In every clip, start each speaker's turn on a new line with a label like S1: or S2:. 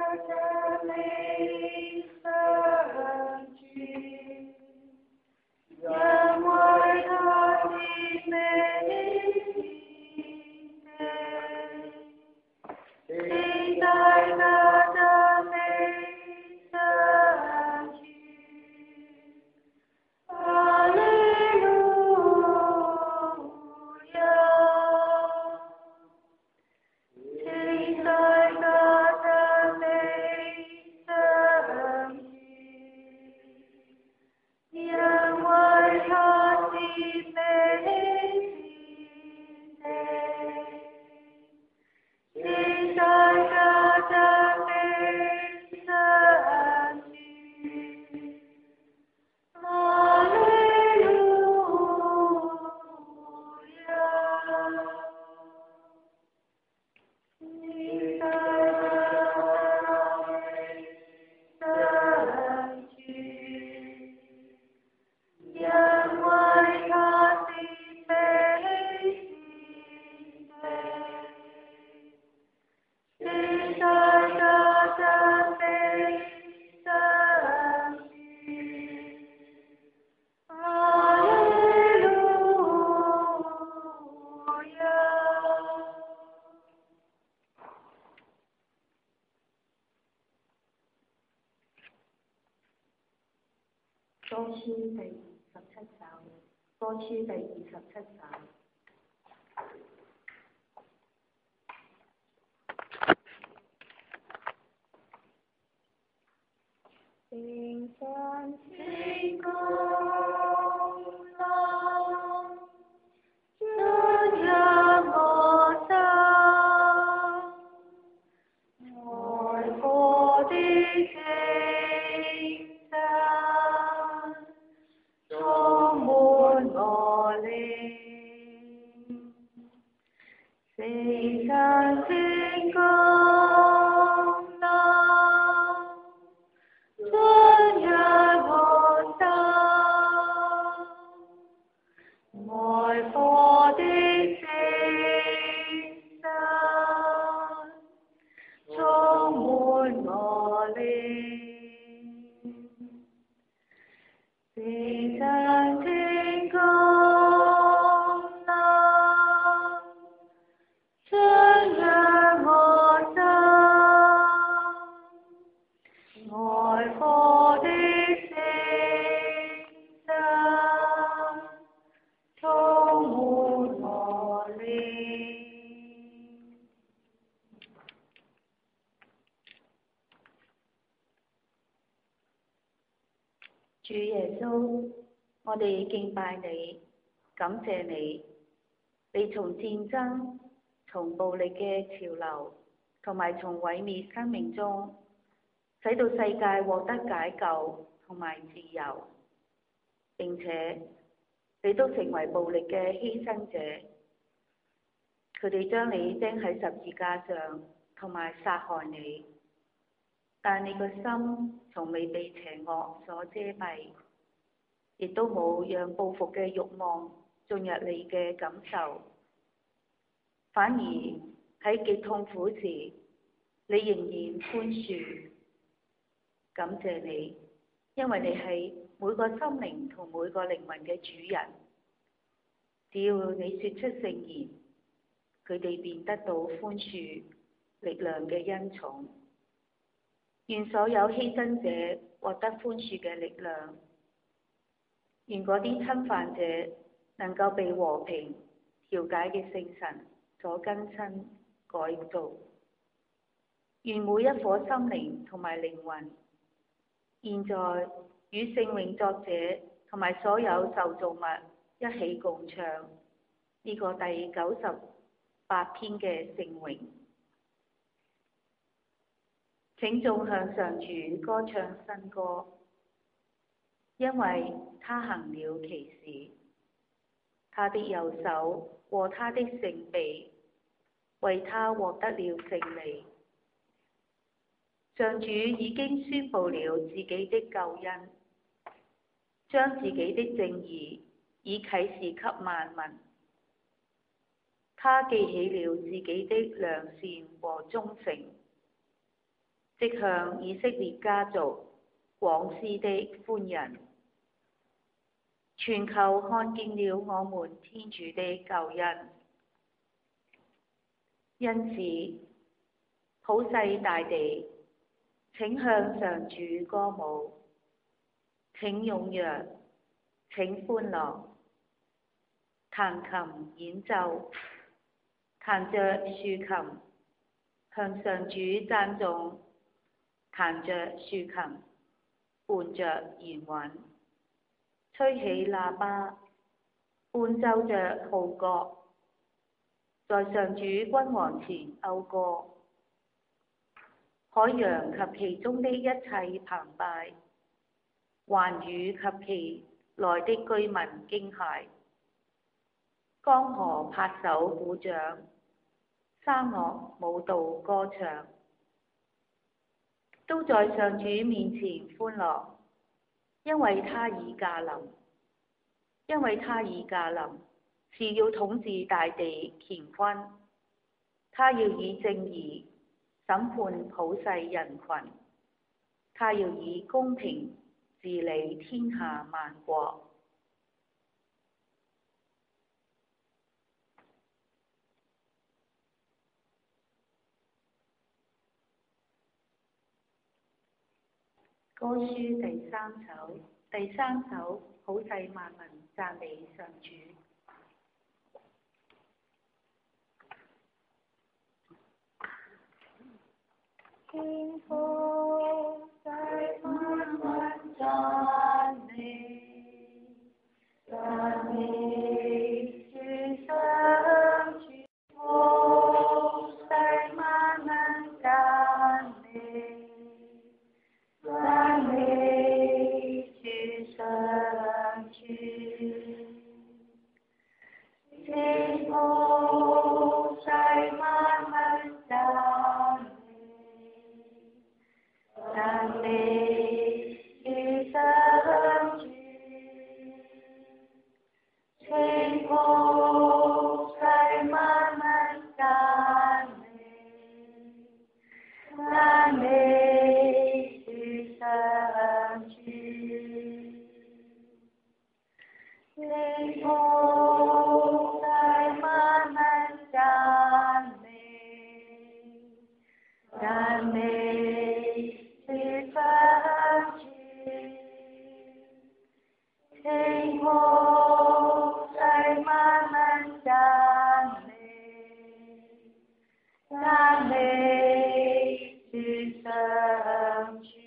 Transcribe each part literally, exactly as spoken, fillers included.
S1: 着你相聚，因为他的美丽的，期待他的美相聚。哈利路亚，期待他的美相聚，因为他的美丽的，期待他的美相聚。哈利路亚，期待他的美相聚，因为他的美丽的，期待他的美相聚。哈利路亚。
S2: 歌書第二十七首，歌書第二十七首。
S1: 聖山之高浪，進入我心，愛火的清晨，充滿我靈。聖山之高浪，進入我心，愛火的清晨，充滿我靈。聖山之高浪，進入我心，愛火的清晨，充滿我靈。
S2: 主耶穌，我哋敬拜你，感謝你，你從戰爭、從暴力嘅潮流同埋從毀滅生命中，使到世界獲得解救同埋自由。並且你都成為暴力嘅犧牲者，佢哋將你釘喺十字架上同埋殺害你。但你個心從未被邪惡所遮蔽，亦都冇讓報復嘅慾望進入你嘅感受，反而喺極痛苦時，你仍然寬恕。感謝你，因為你係每個心靈同每個靈魂嘅主人。只要你說出聖言，佢哋便得到寬恕力量嘅恩寵。願所有犧牲者獲得寬恕嘅力量，願嗰啲侵犯者能夠被和平調解嘅聖神所更新改造。願每一顆心靈同埋靈魂，現在與聖詠作者同埋所有受造物一起共唱呢個第九十八篇嘅聖詠。請眾向上主歌唱新歌，因為他行了奇事，他的右手和他的聖臂為他獲得了勝利。上主已經宣布了自己的救恩，將自己的正義已啟示給萬民。他記起了自己的良善和忠誠， 即向以色列家族廣施的寬仁，全球看見了我們天主的救恩。因此，普世大地，請向上主歌舞，請踴躍，請歡樂，彈琴演奏，彈着豎琴，向上主讚頌，彈着豎琴，伴着弦韻，吹起喇叭，伴奏着號角，在上主君王前謳歌。海洋及其中的一切澎湃，寰宇及其內的居民驚駭。江河拍手鼓掌，沙漠舞蹈歌唱，都在上主面前歡樂，因為他已駕臨，因為他已駕臨，是要統治大地乾坤，他要以正義審判普世人群，他要以公平治理天下萬國。歌書第三首，第三首，普世萬民讚美上主。
S1: 天父世萬民讚美，讚美主上主，父世萬民讚美，讚美主上主，天父世萬民讚美。讚美主上主，天父世萬民讚美，讚美主上主，天父世萬民讚美，讚美主上主，天父世萬民讚美，讚美主上主。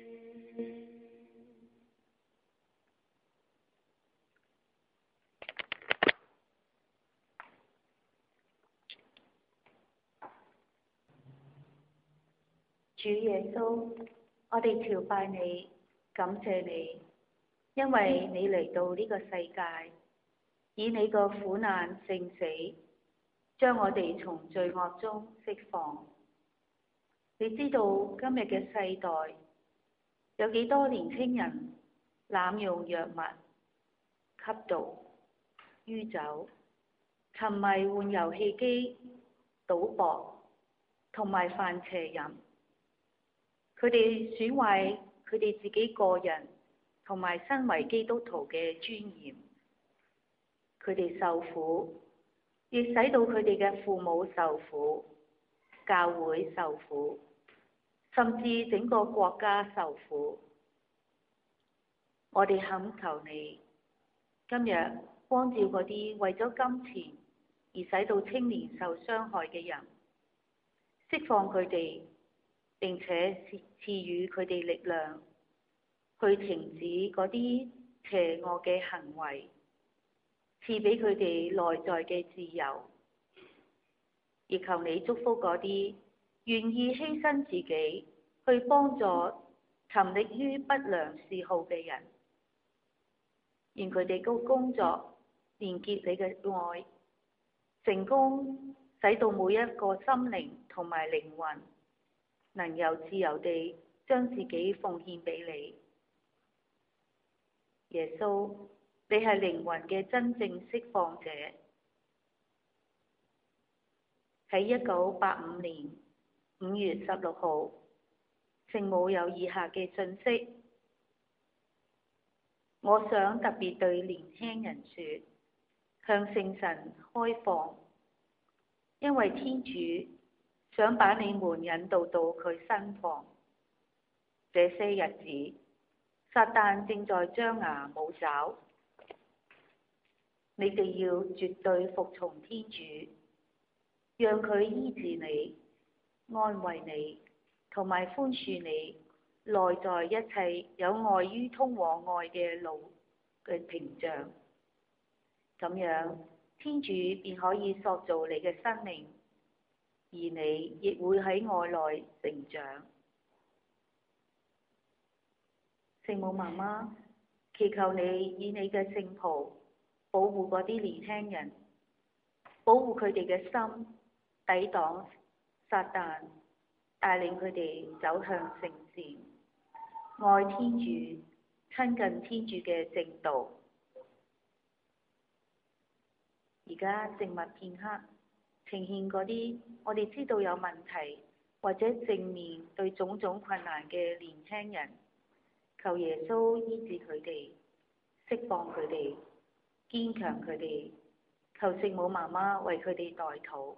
S2: 主耶穌，我哋朝拜你，感謝你，因為你嚟到呢個世界，以你個苦難聖死，將我哋從罪惡中釋放。你知道今日嘅世代有幾多年輕人濫用藥物、吸毒、酗酒、沉迷玩遊戲機、賭博同埋犯邪淫。佢哋損壞佢哋自己個人同埋身為基督徒嘅尊嚴，佢哋受苦，亦使到佢哋嘅父母受苦，教會受苦，甚至整個國家受苦。我哋懇求你，今日光照嗰啲為咗金錢而使到青年受傷害嘅人，釋放佢哋，並且賜予佢哋力量，去停止嗰啲邪惡嘅行為，賜俾佢哋內在嘅自由。亦求你祝福嗰啲願意犧牲自己去幫助沉溺於不良嗜好嘅人，願佢哋嘅工作連結你嘅愛，成功使到每一個心靈同埋靈魂能有自由地將自己奉獻俾你。耶穌，你係靈魂嘅真正釋放者。喺一九八五年五月十六號， 聖母有以下嘅訊息，我想特別對年輕人說，向聖神開放，因為天主想把你們引導到佢身旁。這些日子，撒旦正在張牙舞爪，你哋要絕對服從天主，讓佢醫治你、安慰你同埋寬恕你內在一切有礙於通往愛嘅路嘅屏障。咁樣，天主便可以塑造你嘅生命，而你亦會喺愛內成長。聖母媽媽，祈求你以你嘅聖袍保護嗰啲年輕人，保護佢哋嘅心，抵擋撒旦，帶領佢哋走向聖善，愛天主，親近天主嘅正道。而家靜默片刻，呈現嗰啲我哋知道有問題或者正面對種種困難嘅年輕人，求耶穌醫治佢哋，釋放佢哋，堅強佢哋，求聖母媽媽為佢哋代禱。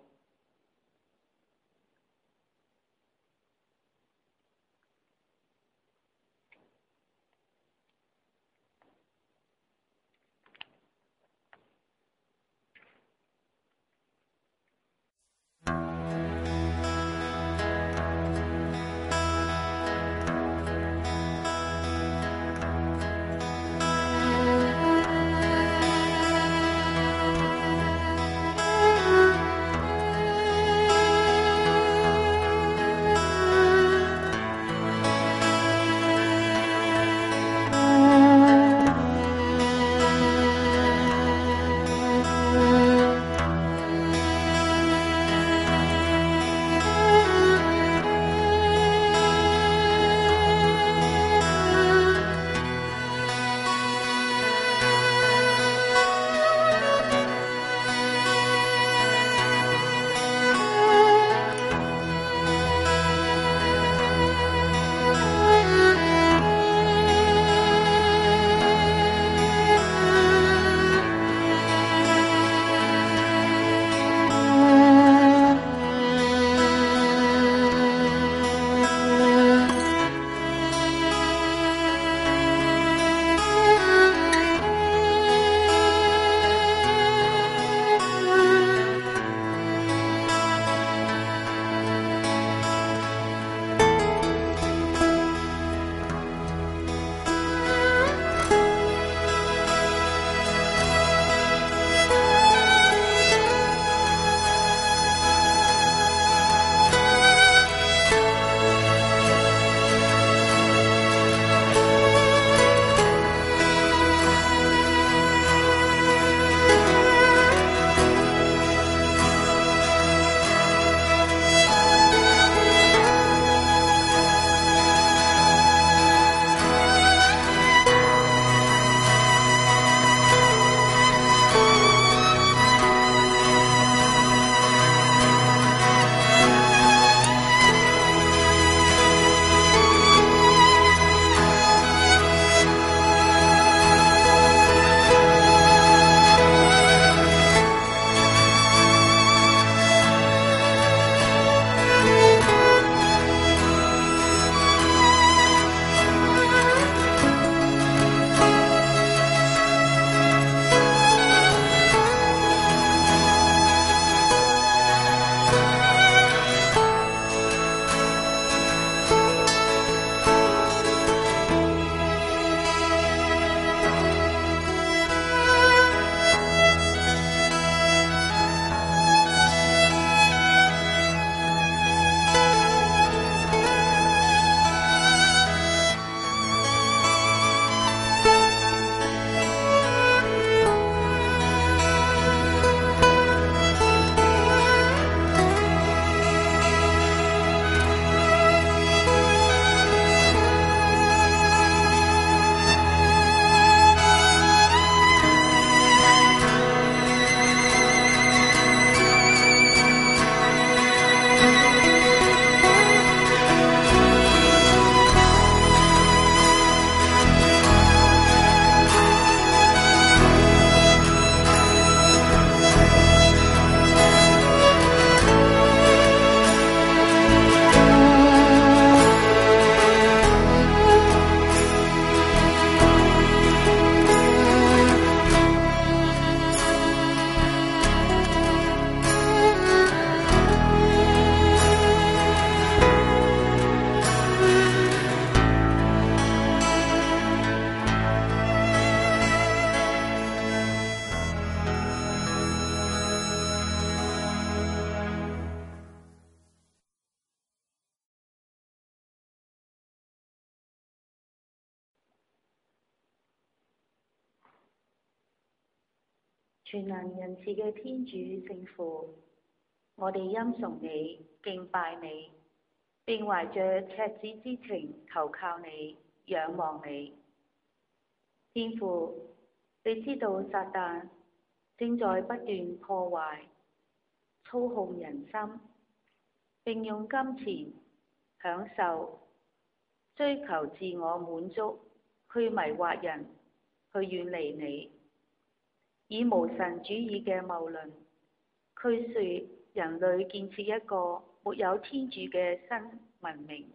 S2: 全能仁慈嘅天主聖父，我哋欽崇你、敬拜你，並懷着赤子之情投靠你、仰望你。天父，你知道撒旦正在不斷破壞、操控人心，並用金錢、享受、追求自我滿足去迷惑人，去遠離你，以無神主義嘅謬論驅說人類建設一個沒有天主嘅新文明，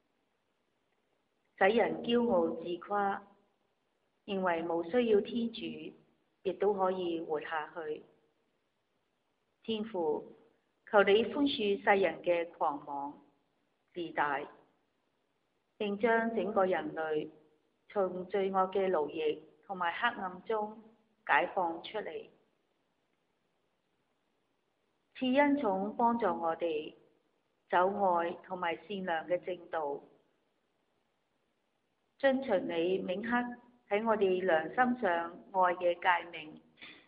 S2: 使人驕傲自誇，認為無需要天主亦都可以活下去。天父，求你寬恕世人嘅狂妄自大，並將整個人類從罪惡嘅奴役同埋黑暗中解放出嚟，賜恩寵幫助我哋走愛同埋善良嘅正道，遵循你銘刻喺我哋良心上愛嘅誡命。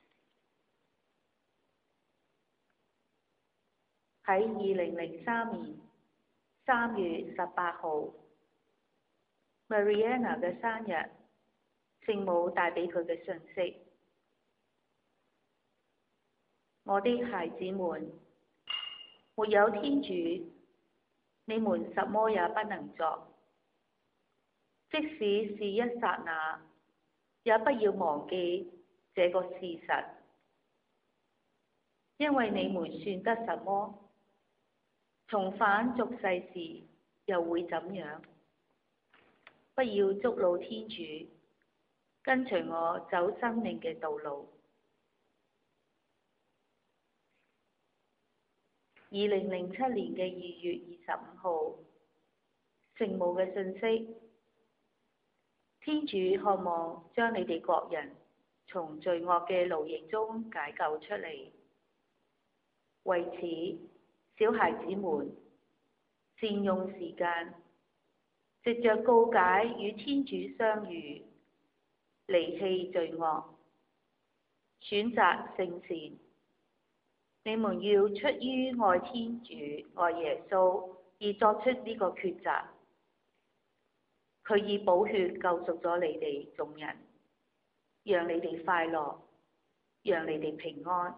S2: 喺二零零三年三月十八號 Mariana 嘅生日，聖母帶俾佢嘅訊息：我的孩子們，沒有天主，你們什麼也不能作。即使是一剎那，也不要忘記這個事實，因為你們算得什麼？重返俗世時又會怎樣？不要觸怒天主，跟隨我走生命嘅道路。二零零七年嘅二月二十五號，聖母嘅訊息：天主渴望將你哋各人從罪惡嘅奴役中解救出嚟。為此，小孩子們善用時間，藉着告解與天主相遇，離棄罪惡，選擇聖善。你們要出於愛天主、愛耶穌而作出呢個抉擇。佢以寶血救贖咗你哋眾人，讓你哋快樂，讓你哋平安。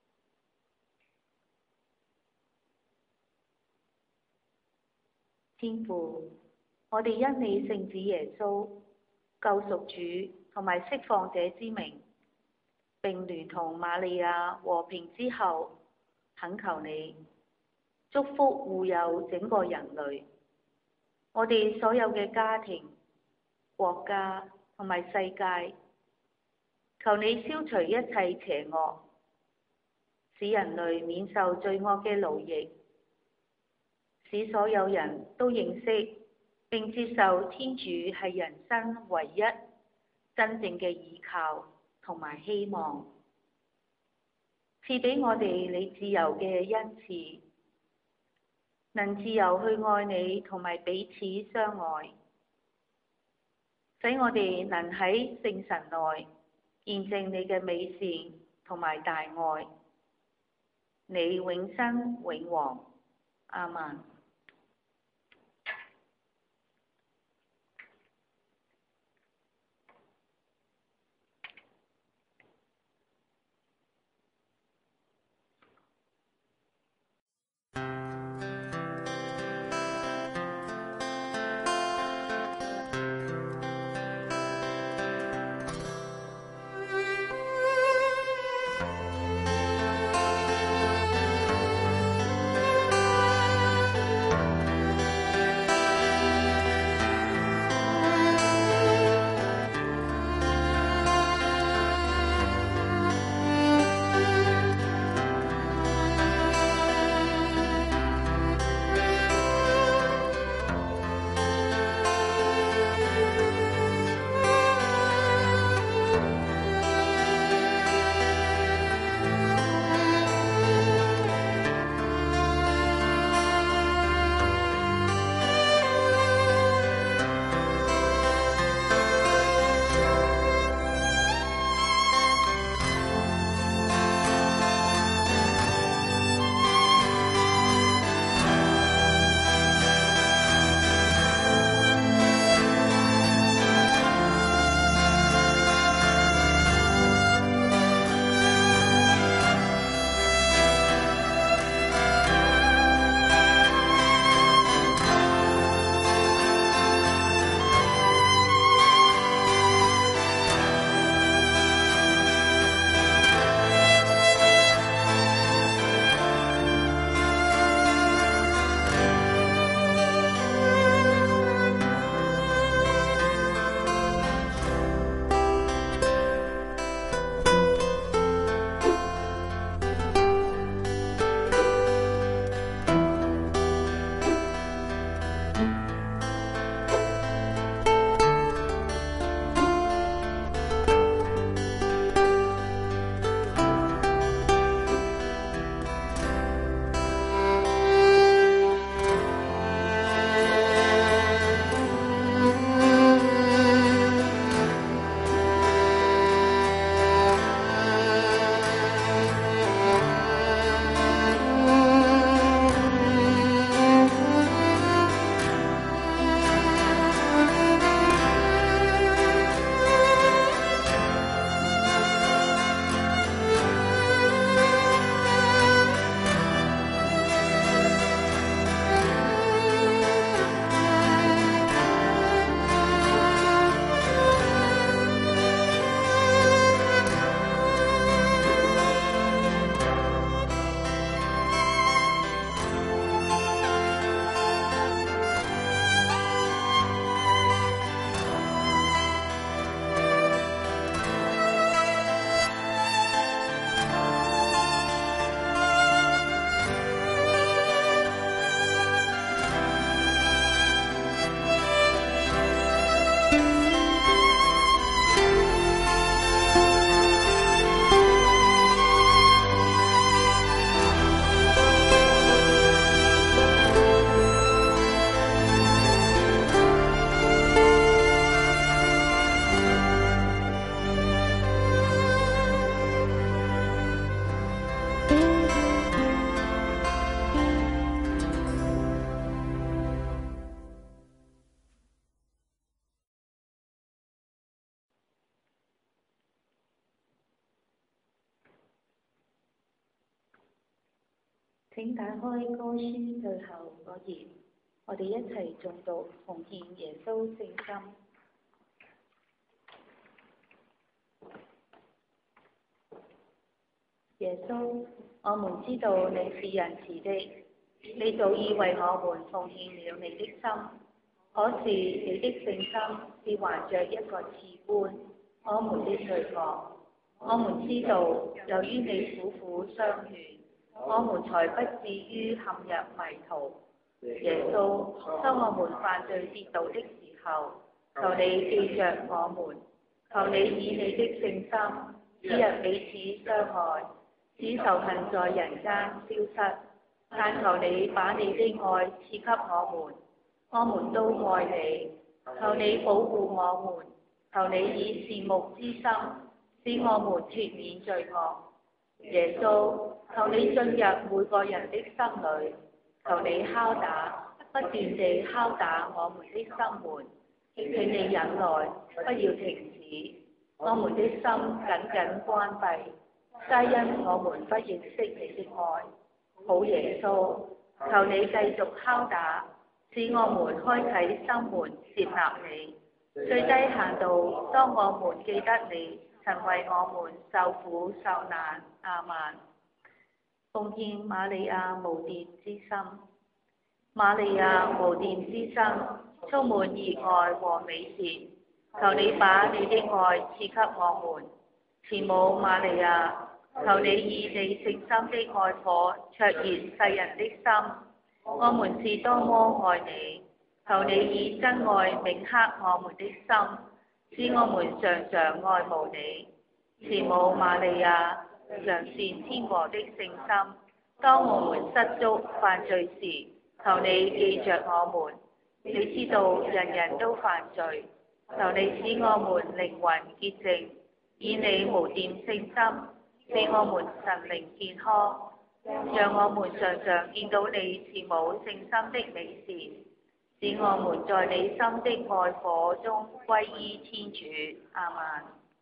S2: 天父，我哋因你聖子耶穌救贖主同埋釋放者之名，並聯同瑪利亞和平之後，懇求你祝福護佑整個人類，我哋所有嘅家庭、國家同埋世界，求你消除一切邪惡，使人類免受罪惡嘅奴役，使所有人都認識並接受天主係人生唯一真正嘅依靠同埋希望。賜俾我哋你自由嘅恩賜，能自由去愛你同埋彼此相愛，使我哋能喺聖神內見證你嘅美善同埋大愛。你永生永王，阿們。 請打開歌書最後嗰頁，我哋一齊誦讀奉獻耶穌聖心。耶穌，我們知道你是仁慈的，你早已為我們奉獻了你的心，可是你的聖心是懷着一個刺冠，我們的罪惡。我們知道，由於你苦苦相勸，我們才不至於陷入迷途。耶穌，當我們犯罪跌倒的時候，求你記着我們，求你以你的聖心使人彼此相愛，使仇恨在人間消失。但求你把你的愛賜給我們，我們都愛你。求你保護我們，求你以善牧之心使我們脫免罪惡。耶穌，求你進入每個人的心裏，求你敲打，不斷地敲打我們的心門。請你忍耐，不要停止。我們的心緊緊關閉，皆因我們不認識你的愛。好耶穌，求你繼續敲打，使我們開啟心門接納你。最低限度，當我們記得你曾為我們受苦受難。阿們。奉獻瑪利亞無玷之心。瑪利亞無玷之心，充滿熱愛和美善，求你把你的愛賜給我們。慈母瑪利亞，求你以你聖心的愛火灼熱世人的心。我們是多麼愛你，求你以真愛銘刻我們的心，使我們常常愛慕你。慈母瑪利亞，良善天和的聖心，當我們失足犯罪時，求你記着我們。你知道人人都犯罪，求你使我們靈魂潔淨，以你無玷聖心使我們神靈健康，讓我們常常見到你慈母聖心的美善，使我們在你心的愛火中歸依天主。阿們。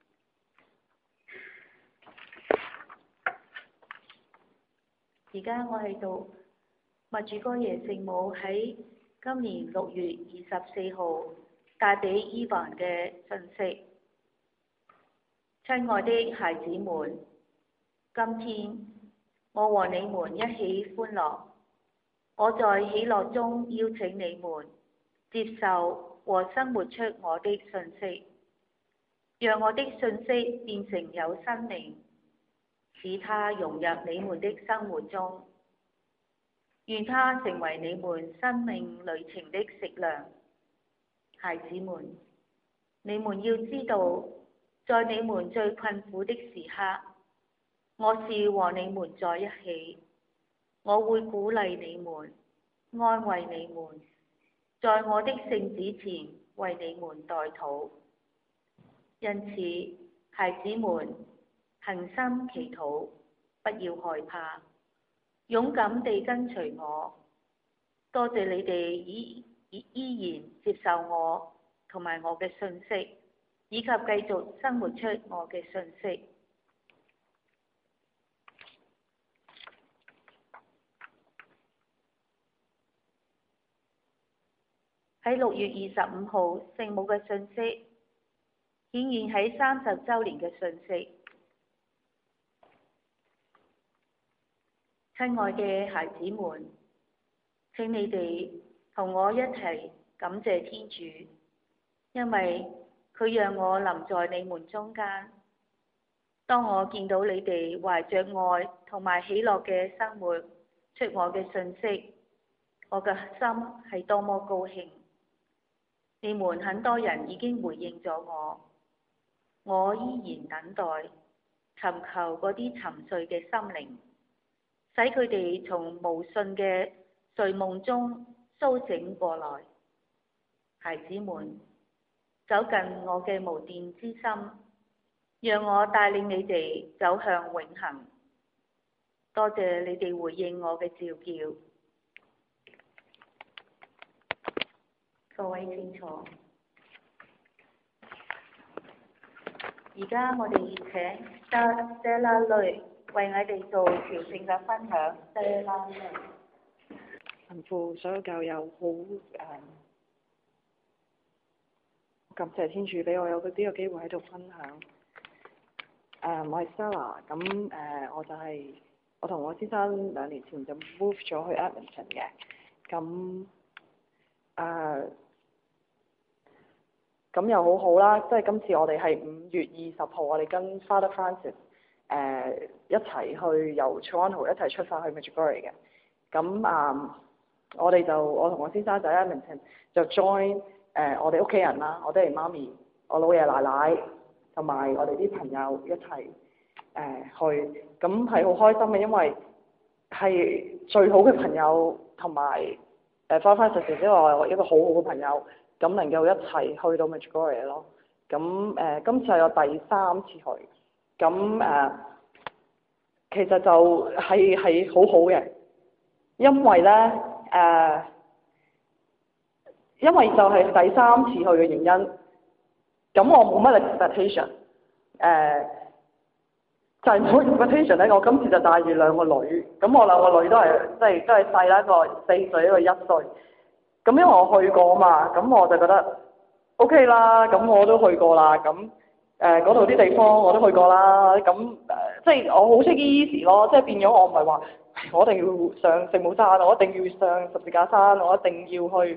S2: 而家我喺度默主哥耶聖母喺今年六月二十四號帶俾伊凡嘅信息。親愛的孩子們，今天我和你們一起歡樂，我在喜樂中邀請你們接受和生活出我的信息，讓我的信息變成有生命，使它融入你們的生活中。 願它成為你們生命旅程的食糧。孩子們，你們要知道，在你們最困苦的時刻，我是和你們在一起，我會鼓勵你們，安慰你們，在我的聖子前為你們代禱。因此，孩子們，恆心祈禱，不要害怕，勇敢地跟隨我。多謝你哋依依依然接受我同埋我嘅信息，以及繼續生活出我嘅信息。喺六月二十五號聖母嘅信息，顯現喺三十週年嘅信息。親愛嘅孩子們，請你哋同我一齊感謝天主，因為佢讓我臨在你們中間。當我見到你哋懷着愛同埋喜樂嘅生活出我嘅信息，我嘅心係多麼高興。你們很多人已經回應咗我，我依然等待，尋求嗰啲沉睡嘅心靈，使佢哋從無信嘅睡夢中甦醒過來。孩子們，走近我嘅無電之心，讓我帶領你哋走向永恆。多謝你哋回應我嘅召叫。各位請坐。而家我哋請 Stella Lui 為我哋做朝聖嘅分享。Stella Lui。
S3: 神父，所有教友好誒，感謝天主俾我有呢個機會喺度分享。誒、uh,，我係 Stella，咁誒、uh, 我就係、是、我同我先生兩年前就 move 咗去 Edmonton 嘅，咁誒。咁又好好啦，即係今次我哋係五月二十號，我哋跟 Father Francis 誒、呃、一齊去由 Toronto 一齊出發去 Medjugorje 嘅。咁啊、呃，我哋就我同我先生就喺 Edmonton 就 join 誒、呃、我哋屋企人啦，我爹哋媽咪、我老爺奶奶同埋我哋啲朋友一齊誒、呃、去，咁係好開心嘅，因為係最好嘅朋友同埋誒 Father Francis 之外一個好好嘅朋友。咁能夠一齊去到 Medjugorje 咯，咁誒、呃、今次係我第三次去，咁誒、呃、其實就係係好好嘅，因為咧誒、呃，因為就係第三次去嘅原因，咁我冇乜 expectation，誒、呃、就係、是、冇 expectation 咧，我今次就帶住兩個女，咁我兩個女都係即係都係細啦，一個四歲，一個一歲。咁因為我去過嘛，咁我就覺得 OK 啦，咁我都去過啦，咁誒嗰度啲地方我都去過啦，咁誒、呃、即係我好 take easy 咯，即係變咗我唔係話我一定要上聖母山，我一定要上十字架山，我一定要去誒、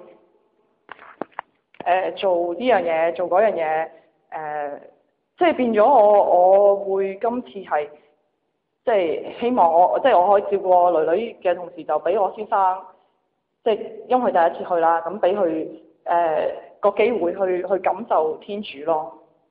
S3: 呃、做呢樣嘢，做嗰樣嘢，誒、呃、即係變咗我我會今次係即係希望我即係我可以照顧我女女嘅同時，就俾我先生。即係因為第一次去啦，咁俾佢誒個機會去去感受天主咯。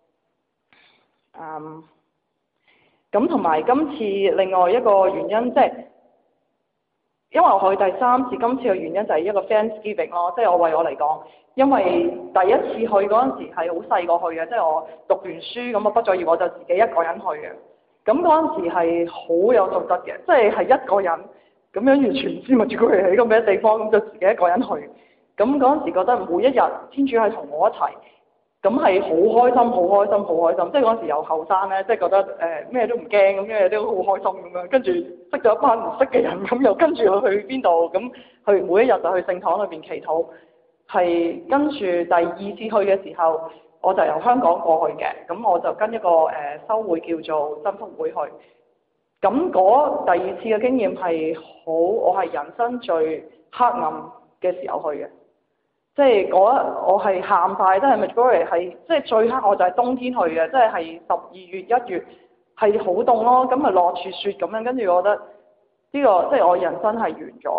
S3: 嗯，咁同埋今次另外一個原因，即係因為我去第三次，今次嘅原因就係一個 Thanksgiving 咯，即係我為我嚟講，因為第一次去嗰陣時係好細個去嘅，即係我讀完書咁我畢咗業我就自己一個人去嘅，咁嗰陣時係好有道德嘅，即係係一個人。咁樣完全唔知咪住佢喺個咩地方，咁就自己一個人去。咁嗰陣時覺得每一日天主係同我一齊，咁係好開心、好開心、好開心。即係嗰陣時又後生咧，即係覺得誒咩、呃、都唔驚，咁咩都好開心咁樣。跟住識咗一班唔識嘅人，咁又跟住佢去邊度？咁去每一日就去聖堂裏邊祈禱。係跟住第二次去嘅時候，我就由香港過去嘅。咁我就跟一個誒修會叫做真福會去。咁嗰第二次嘅經驗係好，我係人生最黑暗嘅時候去嘅，即係嗰我係喊晒，即係 Medjugorje 係即係最黑，我就係冬天去嘅，即係係十二月一月係好凍咯，咁咪落住雪咁樣，跟住我覺得呢個即係我人生係完咗，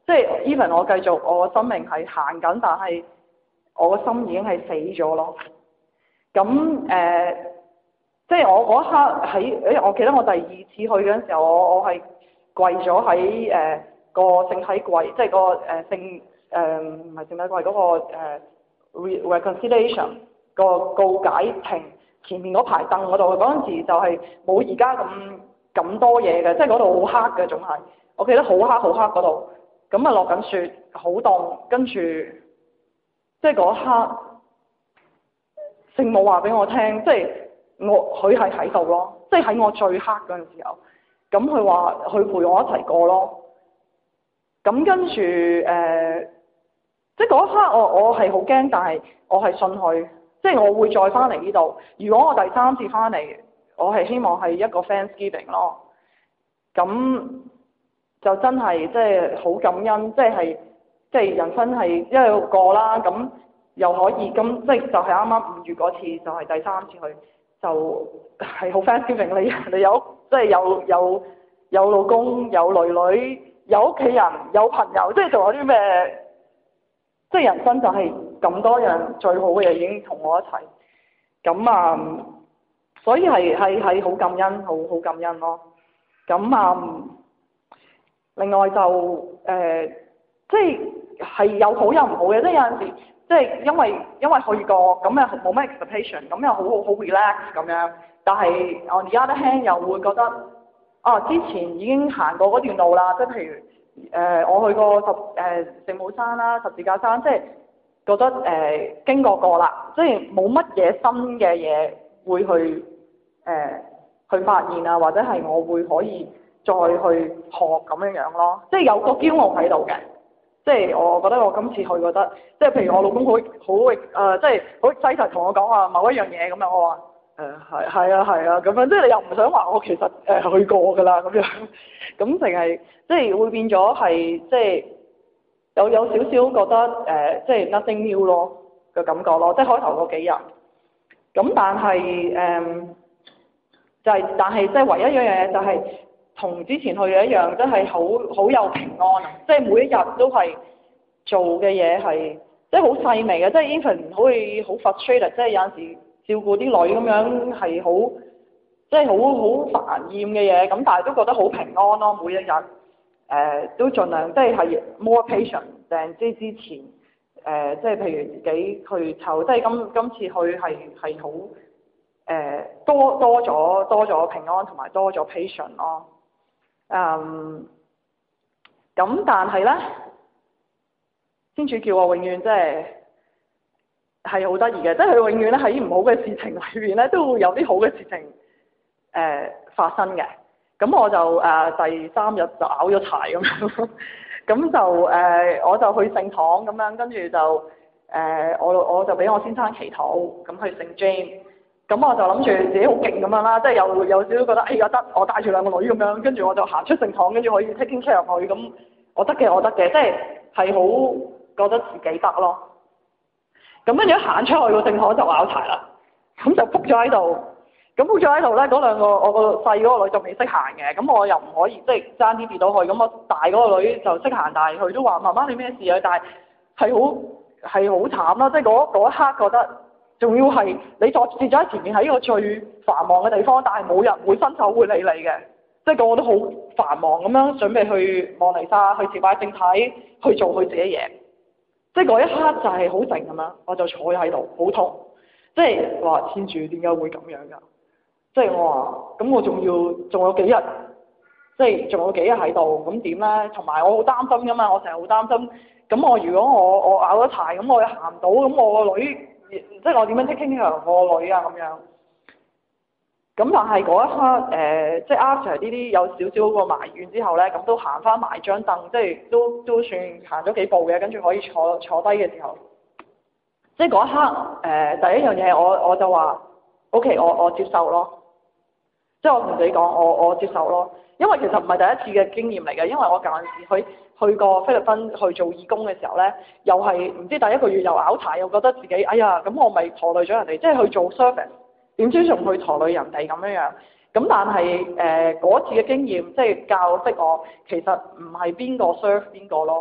S3: 即係 even 我繼續我個生命係行緊，但係我個心已經係死咗咯。咁誒、呃，即係我嗰一刻喺誒，我記得我第二次去嗰陣時候，我我係跪咗喺誒個聖體櫃，即係個誒聖誒唔係聖體櫃嗰、嗰個、呃、reconciliation 個告解亭前面嗰排凳嗰度。嗰陣時就係冇而家咁咁多嘢嘅，即係嗰度好黑嘅，仲係我記得好黑好黑嗰度。咁啊落緊雪，好凍，跟住即係嗰一刻，聖母話俾我聽，即係我佢係喺度咯，即係喺我最黑嗰陣時候，咁佢話佢陪我一齊過咯。咁跟住誒、呃，即係嗰一刻我我係好驚，但係我係信佢，即係我會再翻嚟呢度。如果我第三次翻嚟，我係希望係一個 Thanksgiving 咯。咁就真係即係好感恩，即係即係人生係一路過啦，咁又可以咁即係就係啱啱五月嗰次就係第三次去，就係好 Thanksgiving。你你有即係有有有老公有女女有屋企人有朋友，即係仲有啲咩？即係人生就係咁多樣最好嘅嘢已經同我一齊，咁啊，所以係係係好感恩，好好感恩咯。咁啊。另外就誒、呃，即係係有好有唔好嘅，即係有陣時，即係因為因為去過，咁又冇咩 expectation，咁又好好好 relax 咁樣。但係我而家咧輕又會覺得，啊之前已經行過嗰段路啦，即係譬如誒、呃、我去過十誒聖母山啦、十字架山，即係覺得誒、呃、經過過啦，即係冇乜嘢新嘅嘢會去誒、呃、去發現啊，或者係我會可以再去學咁樣樣咯，即係有個驕傲喺度嘅，即係我覺得我今次去覺得，即係譬如我老公好好誒，即係好細實同我講話某一樣嘢咁樣，我話誒係係啊係啊咁樣，即係你又唔想話我其實誒、呃、去過㗎啦咁樣，咁淨係即係會變咗係即係有有少少覺得誒、呃、即係 nothing new 咯嘅感覺咯，即係開頭嗰幾日，咁但係誒、呃、就係、是、但係即係唯一一樣嘢就係、是。同之前去嘅一樣，真係好好有平安啊！即係每一日都係做嘅嘢係，即係好細微嘅，即係 even 好似好 frustrated，即係有陣時照顧啲女咁樣係好，即係好好煩厭嘅嘢，咁但係都覺得好平安咯。每一日誒、呃、都盡量即係係 more patient 定即係之前誒、呃，即係譬如自己去湊，即係今今次去係係好誒多多咗多咗平安同埋多咗 patient 咯。嗯，咁但係咧，天主叫我永遠即係係好得意嘅，即係佢永遠咧喺唔好嘅事情裏邊咧，都會有啲好嘅事情誒、呃、發生嘅。咁我就誒、呃、第三日就拗咗柴咁樣，咁就誒、呃、我就去聖堂咁樣，跟住就誒、呃、我我就俾我先生祈禱，咁去聖 James。咁我就諗住自己好勁咁樣啦，即係有有少少覺得，哎呀得，我帶住兩個女咁樣，跟住我就行出聖堂，跟住可以 taking care 佢，咁我得嘅，我得嘅，即係係好覺得自己得咯。咁跟住一行出去個聖堂就拗柴啦，咁就仆咗喺度。咁仆咗喺度咧，嗰兩個我個細嗰個女就未識行嘅，咁我又唔可以即係爭啲跌到去。咁我大嗰個女就識行，但係佢都話媽媽你咩事啊？但係係好係好慘啦，即係嗰嗰一刻覺得。仲要係你坐跌咗喺前面喺一個最繁忙嘅地方，但係冇人會伸手會理你嘅，即係個個都好繁忙咁樣準備去望彌撒、去朝拜聖體、去做佢自己嘢。即係嗰一刻就係好靜咁樣，我就坐喺度好痛，即係話天主點解會咁樣㗎？即係我話咁我仲要仲有幾日，即係仲有幾日喺度，咁點咧？同埋我好擔心㗎嘛，我成日好擔心。咁我如果我我咬咗柴，咁我又行唔到，咁我個女。即係我點樣 take care 我個女啊咁樣，咁但係嗰一刻誒、呃，即係 after 呢啲有少少個埋怨之後咧，咁都行翻埋張凳，即係都都算行咗幾步嘅，跟住可以坐坐低嘅時候，即係嗰一刻誒、呃，第一樣嘢我我就話 OK，我我接受咯，即係我同自己講，我我接受咯，因為其實唔係第一次嘅經驗嚟嘅，因為我舊陣時去。去過菲律賓去做義工嘅時候咧，又係唔知第一個月又拗柴，又覺得自己哎呀，咁我咪拖累咗人哋，即係去做 service，點知仲去拖累人哋咁樣樣。咁但係誒嗰次嘅經驗，即係教識我其實唔係邊個 serve 邊個咯，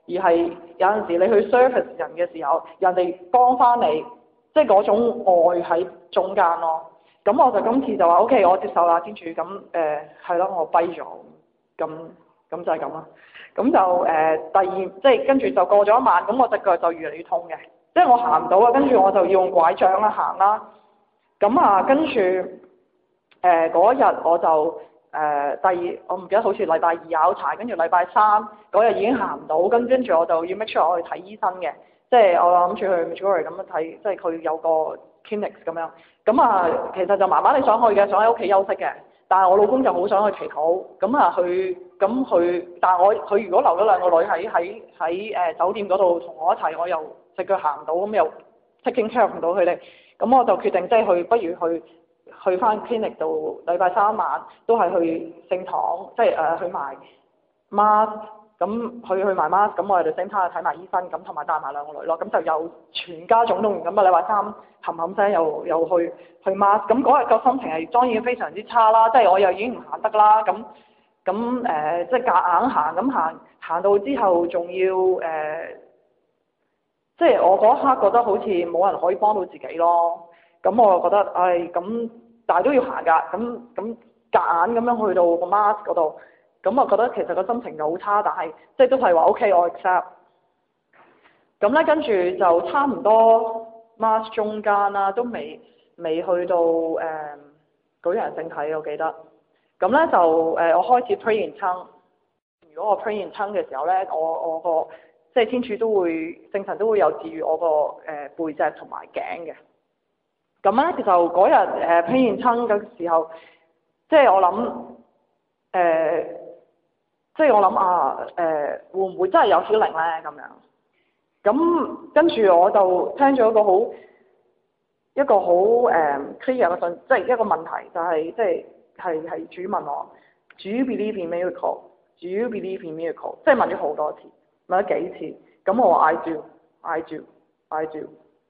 S3: 而係有陣時你去 service 人嘅時候，人哋幫翻你，即係嗰種愛喺中間咯。咁我就今次就話 OK， 我接受啦，天主，咁誒係咯，我跛咗，咁咁就係咁啦。咁就誒、呃、第二，即係跟住就過咗一晚，咁我隻腳就越嚟越痛嘅，即係我行唔到啊，跟住我就要用拐杖啦行啦。咁啊，跟住誒嗰日我就誒、呃、第二，我唔記得好似禮拜二考柴，跟住禮拜三嗰日已經行唔到，跟跟住我就要 make sure 我去睇醫生嘅，即係我諗住去 Medjugorje 咁樣睇，即係佢有個 clinic 咁樣。咁啊，其實就媽媽你想去嘅，想喺屋企休息嘅。但係我老公就好想去祈禱，咁啊佢咁佢，但係我佢如果留咗兩個女喺喺喺誒酒店嗰度同我一齊，我又隻腳行唔到，咁又 taking care 唔到佢哋，咁我就決定即係去，不如去去翻 clinic 度，禮拜三晚都係去聖堂，即係誒去埋 mass，咁去去埋 mass，咁我哋就 same time 睇埋醫生，咁同埋帶埋兩個女咯，咁就有全家總動員咁啊！禮拜三冚冚聲又又去去 mass，咁嗰日個心情係當然非常之差啦，即係我又已經唔行得啦，咁咁誒即係夾硬行，咁行行到之後仲要誒、呃，即係我嗰一刻覺得好似冇人可以幫到自己咯，咁我又覺得唉咁，但係都要行㗎，咁咁夾硬咁樣去到個 mass 嗰度。咁我覺得其實個心情就好差，但係即係都係話 OK，我 accept。咁咧跟住就差唔多 Mass 中間啦，都未未去到誒舉人聖體，我記得。咁咧就誒、呃、我開始 pray in tongue。如果我 pray in tongue 嘅時候咧，我我個即係天主都會聖神都會有治癒我個誒、呃、背脊同埋頸嘅。咁咧就嗰日誒 pray in tongue 嘅時候，即係我諗誒。呃即係我諗啊，誒、呃、會唔會真係有 healing 咧咁樣？咁跟住我就聽咗一個好一個好誒 clear 嘅信，即係一個問題，就係、是、即係係係主問我，Do you believe in miracle？Do you believe in miracle？ 即係問咗好多次，問咗幾次，咁我話 I do，I do，I do。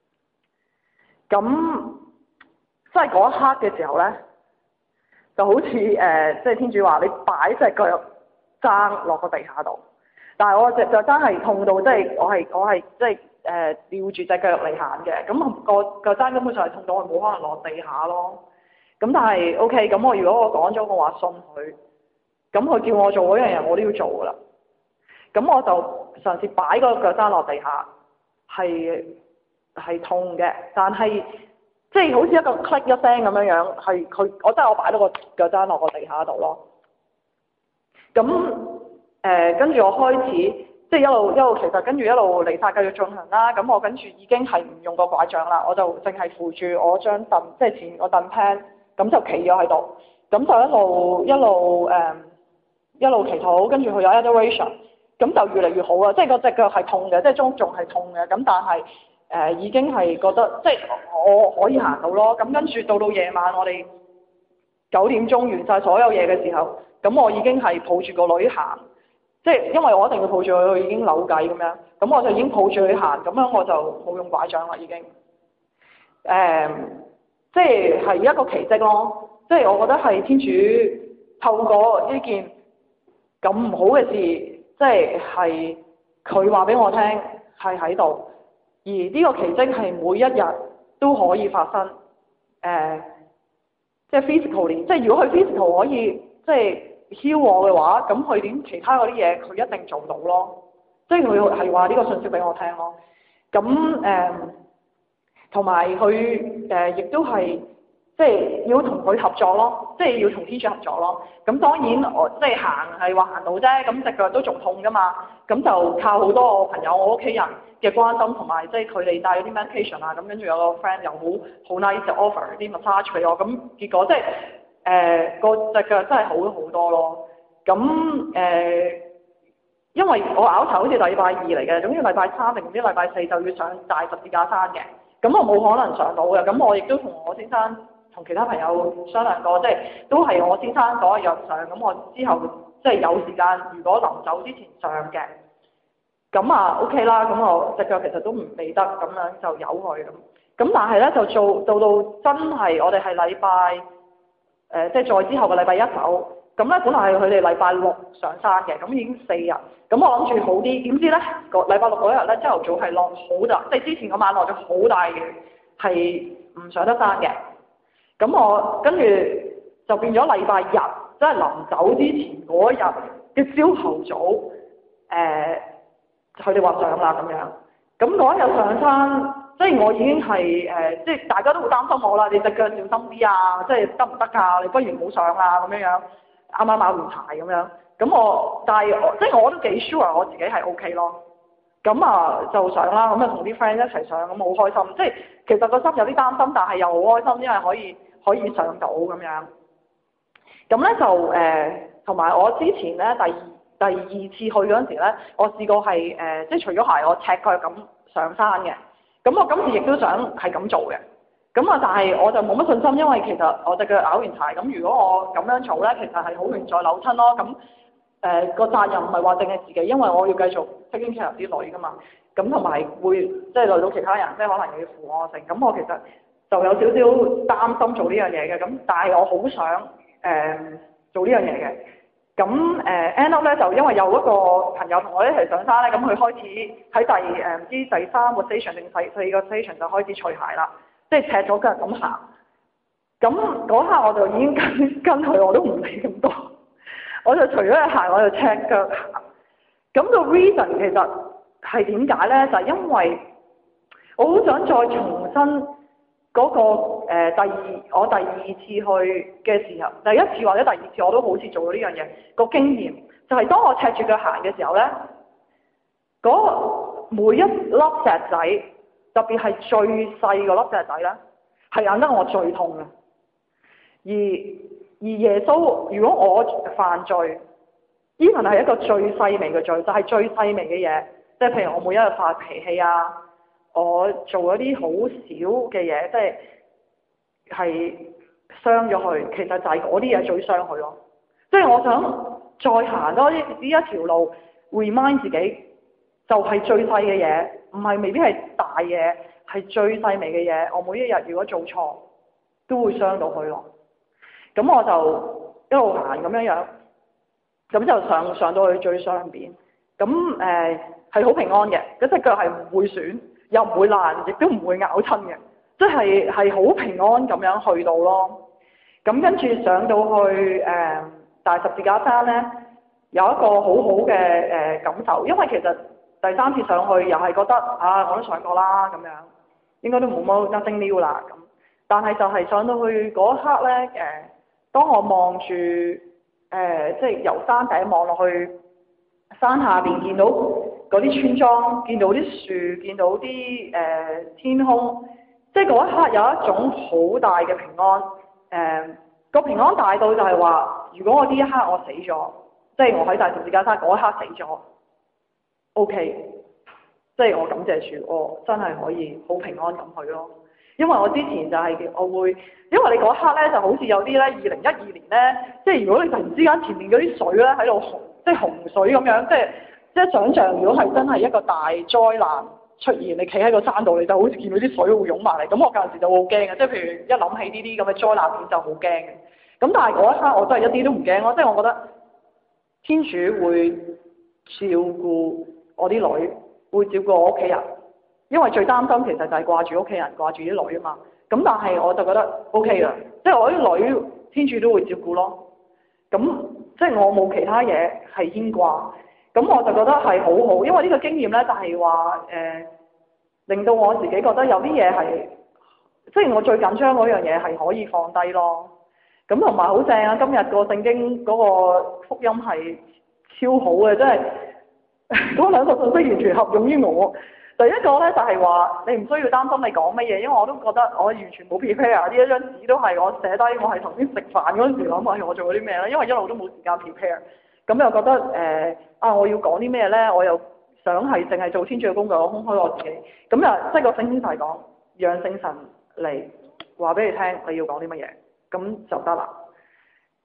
S3: 咁即係嗰一刻嘅時候咧，就好似誒、呃，即係天主話你擺隻腳踭落個地下度，但係我隻腳真係痛到，即係我係我係即係誒吊住隻腳嚟行嘅，咁、個腳踭根本上係痛到我冇可能落地下咯。咁但係 OK，咁我如果我講咗我話信佢，咁佢叫我做嗰樣嘢我都要做噶啦。咁我就嘗試擺個腳踭落地下，係係痛嘅，但係即係好似一個 click 一聲咁樣樣，係佢我真係我擺到個腳踭落個地下度咯。咁誒跟住我開始，即係一路一路其實跟住一路彌撒繼續進行啦。咁我跟住已經係唔用個拐杖啦，我就淨係扶住我張凳，即係前個凳 pan，咁就企咗喺度。咁就一路一路誒、嗯、一路祈禱，跟住佢有 adoration，咁就越嚟越好啦。即係個隻腳係痛嘅，即係中仲係痛嘅。咁但係誒、呃、已經係覺得即係我可以行到咯。咁跟住到到夜晚我哋九點鐘完晒所有嘢嘅時候。咁我已經係抱住個女行，即係因為我一定要抱住佢，佢已經扭計咁樣，咁我就已經抱住佢行，咁樣我就冇用拐杖啦已經。誒、嗯，即係係一個奇蹟咯，即係我覺得係天主透過呢件咁唔好嘅事，即係係佢話俾我聽係喺度，而呢個奇蹟係每一日都可以發生。誒、呃，即係 physically，即係如果佢 physical 可以即係heal我嘅話，咁佢點其他嗰啲嘢佢一定做到咯。即係佢係話呢個信息俾我聽咯。咁誒，同埋佢誒亦都係即係要同佢合作咯，即係要同天主合作咯。咁當然我即係行係話行到啫，咁隻腳都仲痛㗎嘛。咁就靠好多我朋友、我屋企人嘅關心，同埋即係佢哋帶咗啲 medication 啊，咁跟住有個 friend 又好好 nice 就 offer 啲 massage 俾我，咁結果即係。誒、呃、個隻腳真係好咗好多咯，咁誒、呃，因為我拗柴好似禮拜二嚟嘅，總之禮拜三定唔知禮拜四就要上大十字架山嘅，咁我冇可能上到嘅，咁我亦都同我先生同其他朋友商量過，即係都係我先生嗰日上，咁我之後即係有時間，如果臨走之前上嘅，咁啊 OK 啦，咁我隻腳其實都唔理得，咁樣就由佢咁，咁但係咧就做到到真係我哋係禮拜。誒、呃，即係再之後嘅禮拜一走， 咁咧本來係佢哋禮拜六上山嘅，咁已經四日，咁我諗住好啲，點知咧個禮拜六嗰日咧朝頭早係落好大，即係之前嗰晚落咗好大雨，係唔上得山嘅。咁我跟住就變咗禮拜日，即係臨走之前嗰日嘅朝頭早，誒佢哋話上啦咁樣。咁嗰一日上山，即係我已經係誒、呃，即係大家都好擔心我啦，你隻腳小心啲啊，即係得唔得㗎？你不如唔好上啦咁樣樣。啱啱買完鞋咁樣，咁我但係即係我都幾 sure 我自己係 OK 咯。咁啊就上啦，咁啊同啲 friend 一齊上，咁好開心。即係其實個心有啲擔心，但係又好開心，因為可以可以上到咁樣。咁咧就誒，同、呃、埋我之前咧第第二次去嗰陣時咧，我試過係誒、呃，即係除咗鞋，我赤腳咁上山嘅。咁我今次亦都想係咁做嘅。咁啊，但係我就冇乜信心，因為其實我隻腳咬完鞋，咁如果我咁樣做咧，其實係好容易再扭親咯。咁誒個責任唔係話淨係自己，因為我要繼續 taking care of 啲女噶嘛。咁同埋會即係累到其他人，即係可能又要扶我成。咁我其實就有少少擔心做呢樣嘢嘅。咁但係我好想誒、呃、做呢樣嘢嘅。咁誒、呃、end up 咧就因為有一個朋友同我一齊上山咧，咁佢開始喺第誒唔、呃、知第三個 station 定第四個 station 就開始除鞋啦。即係赤咗腳咁行，咁嗰刻我就已經跟跟佢，我都唔理咁多，我就除咗隻鞋，我就赤腳行。咁個 reason 其實係點解咧？就係、是、因為我好想再重新嗰、那個、呃、第二我第二次去嘅時候，第一次或者第二次我都好似做咗呢樣嘢個經驗，就係、是、當我赤住腳行嘅時候咧，嗰每一粒石仔。特別係最細嗰粒石仔咧，係引得我最痛嘅。而而耶穌，如果我犯罪，even係一個最細微嘅罪，就係、是、最細微嘅嘢，即係譬如我每一日發脾氣啊，我做一啲好少嘅嘢，即係係傷咗佢，其實就係嗰啲嘢最傷佢咯。即係我想再行多呢呢一條路 ，remind 自己就係最細嘅嘢。唔係未必係大嘢，係最細微嘅嘢。我每一日如果做錯，都會傷到佢咯。咁我就一路行咁樣樣，咁就上上到去最上邊。咁誒係好平安嘅，嗰隻腳係唔會損，又唔會爛，亦都唔會咬親嘅，即係係好平安咁樣去到咯。咁跟住上到去誒、呃、大十字架山咧，有一個好好嘅誒感受，因為其實。第三次上去又係覺得啊，我都上過啦咁樣，應該都冇乜 nothing new 啦咁。但係就係上到去嗰一刻咧，誒、呃，當我望住誒，即係由山頂望落去山下邊，見到嗰啲村莊，見到啲樹，見到啲誒、呃、天空，即係嗰一刻有一種好大嘅平安。誒、呃，個平安大到就係話，如果我呢一刻我死咗，即係我喺大十字架山嗰一刻死咗。O.K. 即係我感謝主，我真係可以好平安咁去咯。因為我之前就係、是、我會，因為你嗰刻咧就好似有啲咧，二零一二年咧，即係如果你突然之間前面嗰啲水咧喺度洪，即係洪水咁樣，即係即係想像，如果係真係一個大災難出現，你企喺個山度，你就好似見到啲水會湧埋嚟。咁我嗰陣時就好驚嘅，即係譬如一諗起呢啲咁嘅災難片就好驚嘅。咁但係嗰一刻我真係一啲都唔驚咯，即係我覺得天主會照顧我啲女，會照顧我屋企人，因為最擔心其實就係掛住屋企人，掛住啲女啊嘛。咁但係我就覺得 O K 啦，即係我啲女天主都會照顧咯。咁即係我冇其他嘢係牽掛，咁我就覺得係好好，因為呢個經驗咧就係話誒，令到我自己覺得有啲嘢係，即係我最緊張嗰樣嘢係可以放低咯。咁同埋好正啊！今日個聖經嗰個福音係超好嘅，真係。嗰兩個信息完全合用於我。第一個咧就係、是、話你唔需要擔心你講乜嘢，因為我都覺得我完全冇 prepare，呢一張紙都係我寫低，我係頭先食飯嗰陣時諗下我做咗啲咩咧，因為一路都冇時間 prepare。咁又覺得誒、呃、啊我要講啲咩咧，我又想係淨係做天主嘅工作，我空開我自己。咁又即係個聖經就係講讓聖神嚟話俾你聽你要講啲乜嘢，咁就得啦。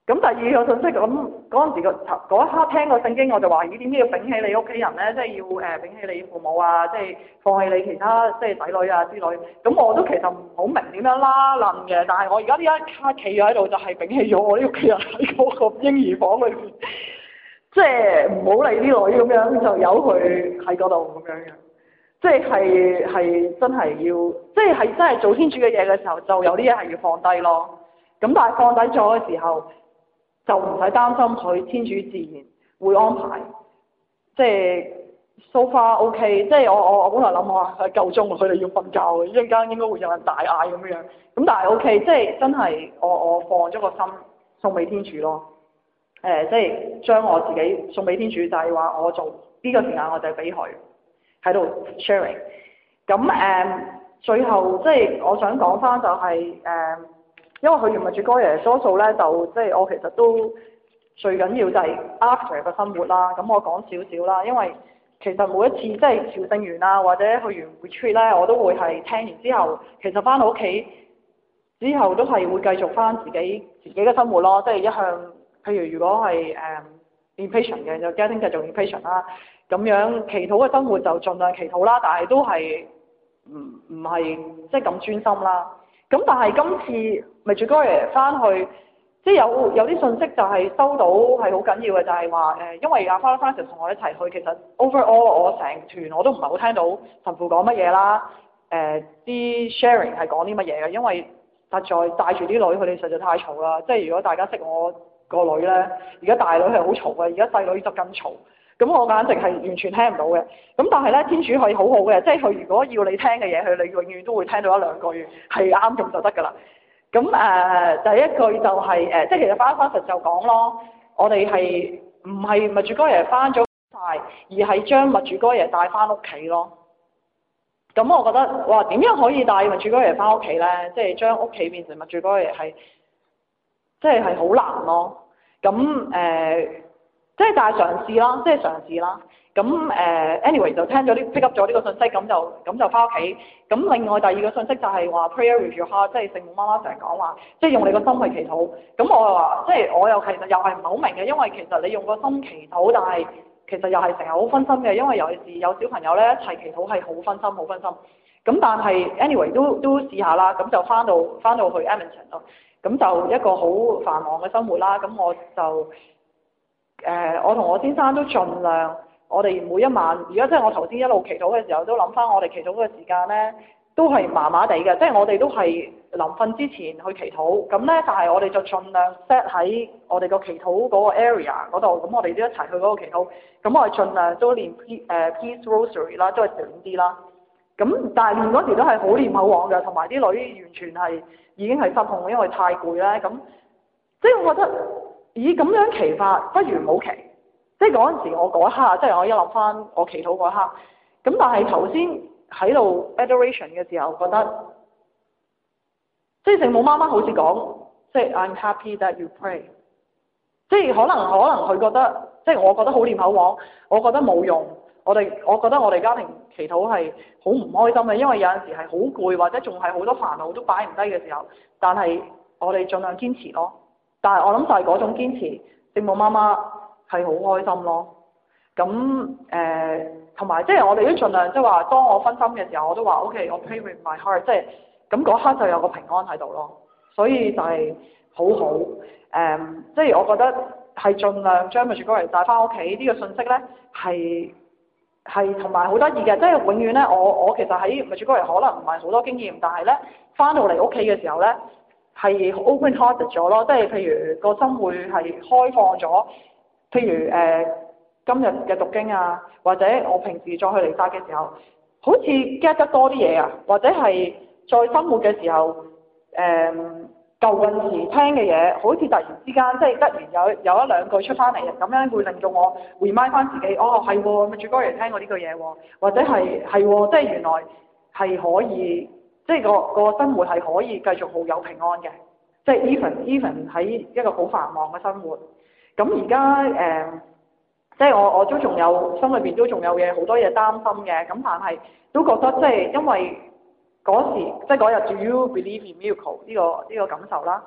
S3: 咁第二個信息，咁嗰陣時個嗰一刻聽個聖經，我就話：咦，點解要摒棄你屋企人咧？即係要誒摒棄你父母啊，即係放棄你其他即係仔女啊之類。咁我都其實唔好明點樣拉楞嘅，但係我而家呢一刻企咗喺度，就係摒棄咗我啲屋企人喺嗰個嬰兒房裏邊，即係唔好理啲女咁樣，就由佢喺嗰度咁樣嘅。即係係係真係要，即係係真係做天主嘅嘢嘅時候，就有啲嘢係要放低咯。咁但係放低咗嘅時候，就唔使擔心佢，天主自然會安排。即係 so far OK，即係我我我本來諗我話係夠鐘，佢哋要瞓覺嘅，一陣間應該會有人大嗌咁樣。咁但係 OK，即係真係我我放咗個心送俾天主咯。誒、呃，即係將我自己送俾天主，就係話我做呢個時間我就係俾佢喺度 sharing。咁誒、呃，最後即係我想講翻就係、是、誒。呃因為佢原物主哥爺多數咧，就即係我其實都最緊要就係 after 嘅生活啦。咁我講少少啦，因為其實每一次即係朝聖完啊，或者去完 retreat 咧，我都會係聽完之後，其實翻到屋企之後都係會繼續翻自己自己嘅生活咯。即係一向，譬如如果係誒 inpatient 嘅，就家庭繼續 inpatient 啦。咁樣祈禱嘅生活就盡量祈禱啦，但係都係唔唔係即係咁專心啦。咁但係今次咪住哥爺翻去，即係有有啲信息就係收到係好緊要嘅，就係話誒，因為阿 Father Francis 同我一齊去，其實 overall 我成團我都唔係好聽到神父講乜嘢啦，誒、呃、啲 sharing 係講啲乜嘢嘅，因為實在帶住啲女，佢哋實在太嘈啦。即係如果大家識我個女咧，而家大女係好嘈嘅，而家細女就更嘈。咁我簡直係完全聽唔到嘅。咁但係咧，天主係好好嘅，即係佢如果要你聽嘅嘢，佢你永遠都會聽到一兩句係啱用就得㗎啦。咁誒、呃、第一句就係、是、誒、呃，即係其實翻翻實就講咯，我哋係唔係物主哥爺翻咗晒，而係將物主哥爺帶翻屋企咯。咁我覺得哇，點樣可以帶物主哥爺翻屋企咧？即係將屋企變成物主哥爺係，即係係好難咯。咁誒。呃即係但係嘗試啦，即係嘗試啦。咁誒、呃、anyway 就聽咗啲 pick up 咗呢個信息，咁就咁就翻屋企。咁另外第二個信息就係話 prayer with your heart，即係聖母媽媽成日講話，即係用你個心去祈禱。咁我又話，即係我又其實又係唔係好明嘅，因為其實你用個心祈禱，但係其實又係成日好分心嘅，因為尤其是有小朋友咧一齊祈禱係好分心，好分心。咁但係 anyway 都都試下啦，咁就翻到翻到去 Edmonton 咯。咁就一個好繁忙嘅生活啦。咁我就。誒、呃，我同我先生都盡量，我哋每一晚，而家即係我頭先一路祈禱嘅時候，都諗翻我哋祈禱嘅時間咧，都係麻麻地嘅，即係我哋都係臨瞓之前去祈禱，咁咧，但係我哋就盡量 set 喺我哋個祈禱嗰個 area 嗰度，咁我哋都一齊去嗰個祈禱，咁我哋盡量都練 Peace 誒 Peace Rosary 啦，都係短啲啦，咁但係練嗰時都係好念口簧嘅，同埋啲女完全係已經係失控，因為太攰咧，咁即係我覺得。咦，咁樣祈法，不如唔好祈。即係嗰陣時，我嗰一刻，即係我一諗翻我祈禱嗰一刻。咁但係頭先喺度 adoration 嘅時候，覺得即係聖母媽媽好似講，即係 I'm happy that you pray。即係可能可能佢覺得，即係我覺得好念口簧，我覺得冇用。我哋我覺得我哋家庭祈禱係好唔開心嘅，因為有陣時係好攰，或者仲係好多煩惱都擺唔低嘅時候。但係我哋盡量堅持咯。但係我諗就係嗰種堅持，聖母媽媽係好開心咯。咁誒同埋即係我哋都盡量即係話，當我分心嘅時候，我都話 OK，我 pray with my heart，即係咁嗰刻就有個平安喺度咯。所以就係好好誒，即、呃、係、就是、我覺得係盡量將物主哥爺帶翻屋企呢個信息咧，係係同埋好得意嘅，即係永遠咧，我我其實喺物主哥爺可能唔係好多經驗，但係咧翻到嚟屋企嘅時候咧。係 open-hearted 咗咯，即係譬如個心會係開放咗，譬如誒、呃、今日嘅讀經啊，或者我平時再去彌撒嘅時候，好似 get 得多啲嘢啊，或者係再生活嘅時候，誒、呃、舊陣時聽嘅嘢，好似突然之間即係突然有有一兩句出翻嚟，咁樣會令到我 remind 翻自己，哦係喎，咪主哥爺聽過呢句嘢喎，或者係係喎，即係原來係可以。即係個個生活係可以繼續好有平安嘅，即係 even even 喺一個好繁忙嘅生活。咁而家誒，即係我我都仲有心裏邊都仲有嘢好多嘢擔心嘅。咁但係都覺得即係因為嗰時即係嗰日 Do you believe in miracle 呢個呢個感受啦。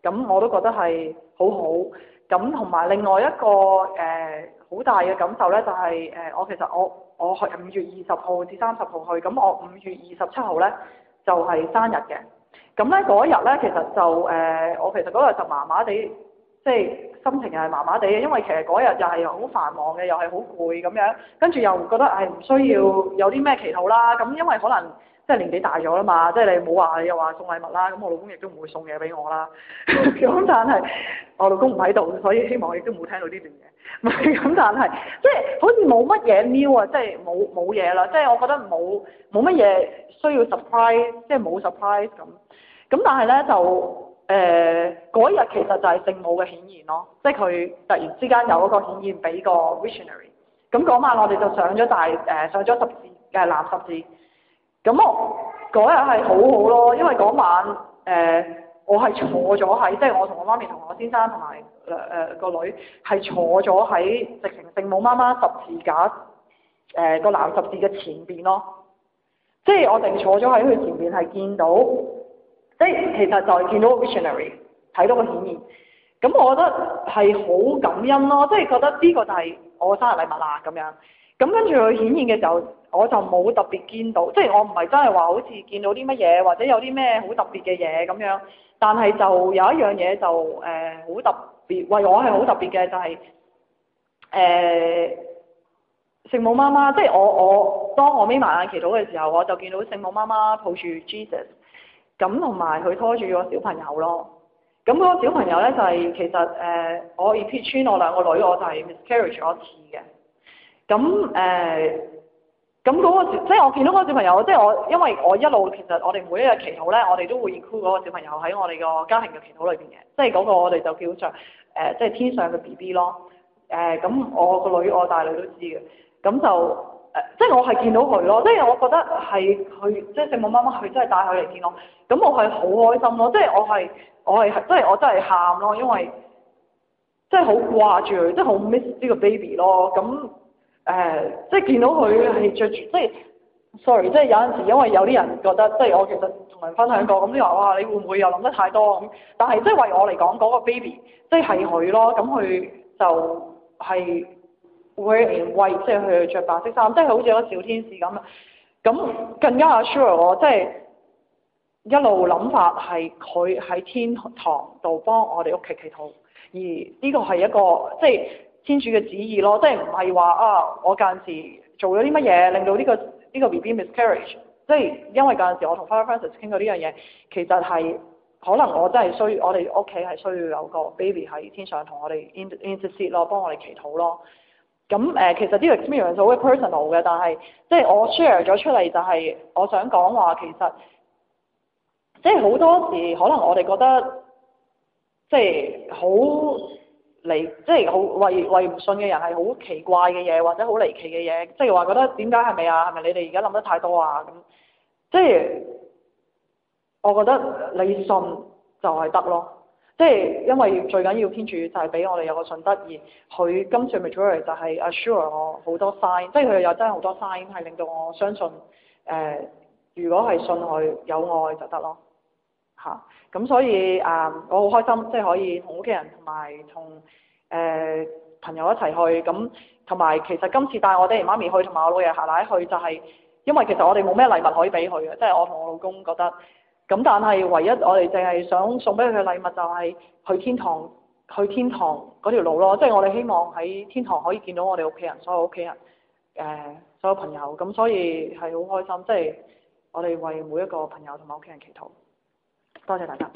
S3: 咁我都覺得係好好。咁同埋另外一個誒好、呃、大嘅感受咧，就係、是、誒、呃、我其實我我去五月二十號至三十號去，咁我五月二十七號咧就係、是、生日嘅。咁咧嗰日咧其實就誒、呃、我其實嗰日就麻麻地，即係心情又係麻麻地嘅，因為其實嗰日又係好繁忙嘅，又係好攰咁樣，跟住又覺得係唔需要有啲咩祈禱啦。咁因為可能即係年紀大咗啦嘛，即係你冇話又話送禮物啦，咁我老公亦都唔會送嘢俾我啦。咁但係我老公唔喺度，所以希望亦都冇聽到呢段嘢。唔係咁，但係即係好似冇乜嘢 new 啊，即係冇冇嘢啦。即係我覺得冇冇乜嘢需要 surprise，即係冇 surprise 咁。咁但係咧就誒嗰日其實就係聖母嘅顯現咯，即係佢突然之間有一個顯現俾個 visionary。咁嗰晚我哋就上咗大誒、呃、上咗十字誒藍十字。咁我嗰日係好好咯，因為嗰晚誒、呃、我係坐咗喺，即係我同我媽咪同我先生同埋誒誒個女係坐咗喺直情聖母媽媽十字架誒個藍十字嘅前邊咯，即係我哋坐咗喺佢前邊係見到，即係其實就係見到個 visionary 睇到個顯現，咁我覺得係好感恩咯，即係覺得呢個就係我生日禮物啦咁樣。咁跟住佢顯現嘅時候，我就冇特別見到，即係我唔係真係話好似見到啲乜嘢，或者有啲咩好特別嘅嘢咁樣。但係就有一樣嘢就誒好、呃、特別，為我係好特別嘅就係、是、誒、呃、聖母媽媽，即係我我當我眯埋眼祈禱嘅時候，我就見到聖母媽媽抱住 Jesus， 咁同埋佢拖住個小朋友咯。咁嗰個小朋友咧就係、是、其實誒、呃、我 repeat 穿我兩個女，我就係 miscarriage 咗一次嘅。咁誒，咁、呃、嗰、那個即係我見到嗰個小朋友，即係我，因為我一路其實我哋每一日祈禱咧，我哋都會 include 嗰個小朋友喺我哋個家庭嘅祈禱裏邊嘅，即係嗰個我哋就叫做誒、呃，即係天上嘅 B B 咯。誒、呃，咁我個女我大女都知嘅，咁就誒、呃，即係我係見到佢咯，即係我覺得係佢，即係聖母媽媽佢真係帶佢嚟見我，咁我係好開心咯，即係我係我係即係我真係喊咯，因為即係好掛住佢，即係好 miss 呢個 baby 咯，咁。誒、呃，即係見到佢係着住，即係 sorry，即係有陣時因為有啲人覺得，即係我其實同人分享過，咁啲話哇，你會唔會又諗得太多咁？但係即係為我嚟講，嗰、那個 baby 即係係佢咯，咁佢就係 wear in white，即係佢着白色衫，即係好似一個小天使咁。咁更加 assure 我，即係一路諗法係佢喺天堂度幫我哋屋企祈禱，而呢個係一個即係。天主嘅旨意咯，即係唔係話啊，我間時做咗啲乜嘢令到呢、這個呢、這個 B B miscarriage，即係因為間時我同 Father Francis 傾過呢樣嘢，其實係可能我真係需要，我哋屋企係需要有個 baby 喺天上同我哋 intercede 咯，幫我哋祈禱咯。咁誒、呃，其實呢個 experience 好 personal 嘅，但係即係我 share 咗出嚟就係我想講話，其實即係好多時可能我哋覺得即係好。嚟即係好為為唔信嘅人係好奇怪嘅嘢，或者好離奇嘅嘢，即係話覺得點解係咪啊？係咪你哋而家諗得太多啊？咁即係我覺得你信就係得咯，即係因為最緊要天主就係俾我哋有個信德，而佢今次 majority 就係 assure 我好多 sign，即係佢又真係好多 sign 係令到我相信誒、呃，如果係信佢有愛就得咯。嚇，咁所以啊、嗯，我好開心，即係可以同屋企人同埋同誒朋友一齊去，咁同埋其實今次帶我爹哋媽咪去，同埋我老爺奶奶去，就係、是、因為其實我哋冇咩禮物可以俾佢嘅，即係我同我老公覺得，咁但係唯一我哋淨係想送俾佢嘅禮物就係去天堂，去天堂嗰條路咯，即係我哋希望喺天堂可以見到我哋屋企人，所有屋企人誒、呃、所有朋友，咁所以係好開心，即係我哋為每一個朋友同埋屋企人祈禱。多謝大家。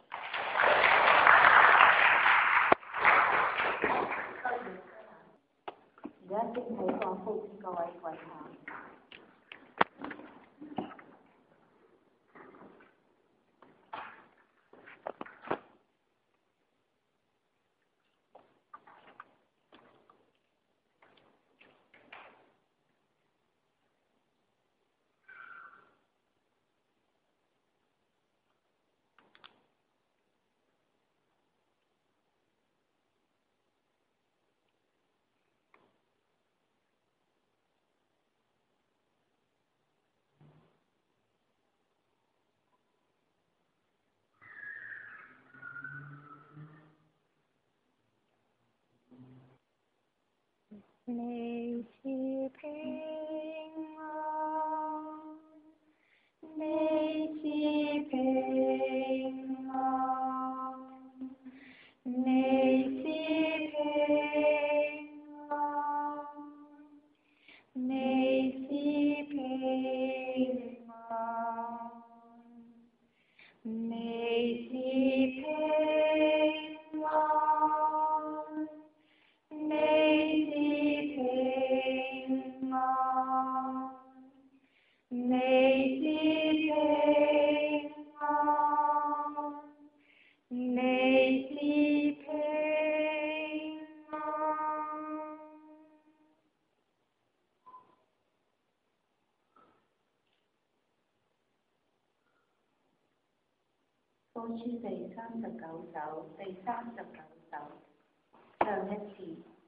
S2: 而家先好放福，各位跪下。
S1: 你是平安，你是平安，你是平安，你是平安，你是平安。你是平安，你是平安，你是平安。
S2: 歌書第三十九首，第三十九首，上一次。